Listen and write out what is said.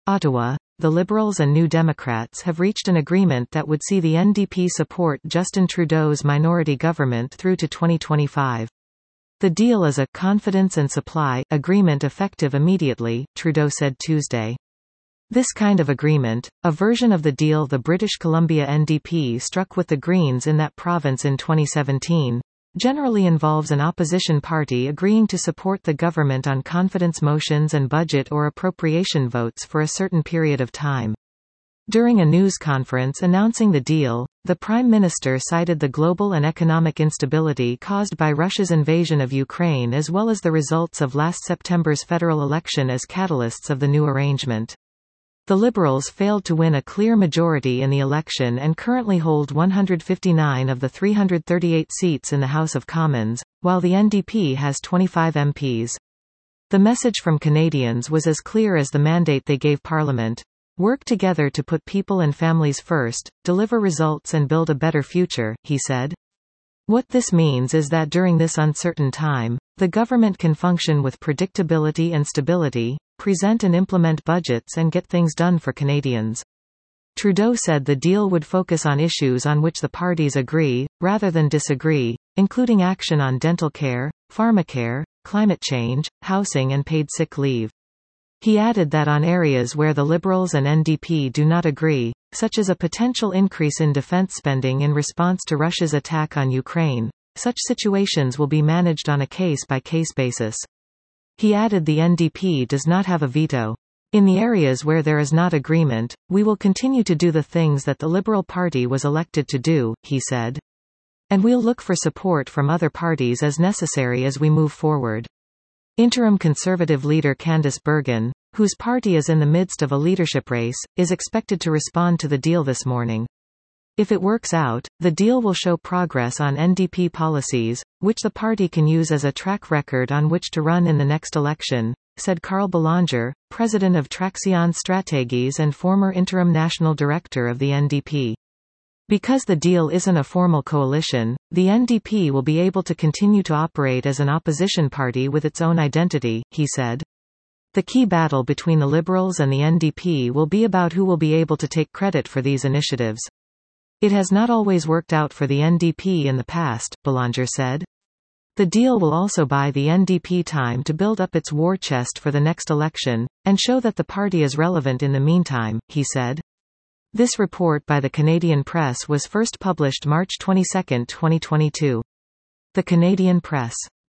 Ottawa. The Liberals and New Democrats have reached an agreement that would see the NDP support Justin Trudeau's minority government through to 2025. The deal is a confidence and supply agreement effective immediately, Trudeau said Tuesday. This kind of agreement, a version of the deal the British Columbia NDP struck with the Greens in that province in 2017, generally involves an opposition party agreeing to support the government on confidence motions and budget or appropriation votes for a certain period of time. During a news conference announcing the deal, the Prime Minister cited the global and economic instability caused by Russia's invasion of Ukraine as well as the results of last September's federal election as catalysts of the new arrangement. The Liberals failed to win a clear majority in the election and currently hold 159 of the 338 seats in the House of Commons, while the NDP has 25 MPs. The message from Canadians was as clear as the mandate they gave Parliament: work together to put people and families first, deliver results and build a better future, he said. What this means is that during this uncertain time, the government can function with predictability and stability, present and implement budgets and get things done for Canadians. Trudeau said the deal would focus on issues on which the parties agree, rather than disagree, including action on dental care, pharmacare, climate change, housing and paid sick leave. He added that on areas where the Liberals and NDP do not agree, such as a potential increase in defence spending in response to Russia's attack on Ukraine, such situations will be managed on a case-by-case basis. He added the NDP does not have a veto. In the areas where there is not agreement, we will continue to do the things that the Liberal Party was elected to do, he said. And we'll look for support from other parties as necessary as we move forward. Interim Conservative leader Candice Bergen, whose party is in the midst of a leadership race, is expected to respond to the deal this morning. If it works out, the deal will show progress on NDP policies, which the party can use as a track record on which to run in the next election, said Karl Belanger, president of Traction Strategies and former interim national director of the NDP. Because the deal isn't a formal coalition, the NDP will be able to continue to operate as an opposition party with its own identity, he said. The key battle between the Liberals and the NDP will be about who will be able to take credit for these initiatives. It has not always worked out for the NDP in the past, Belanger said. The deal will also buy the NDP time to build up its war chest for the next election, and show that the party is relevant in the meantime, he said. This report by the Canadian Press was first published March 22, 2022. The Canadian Press.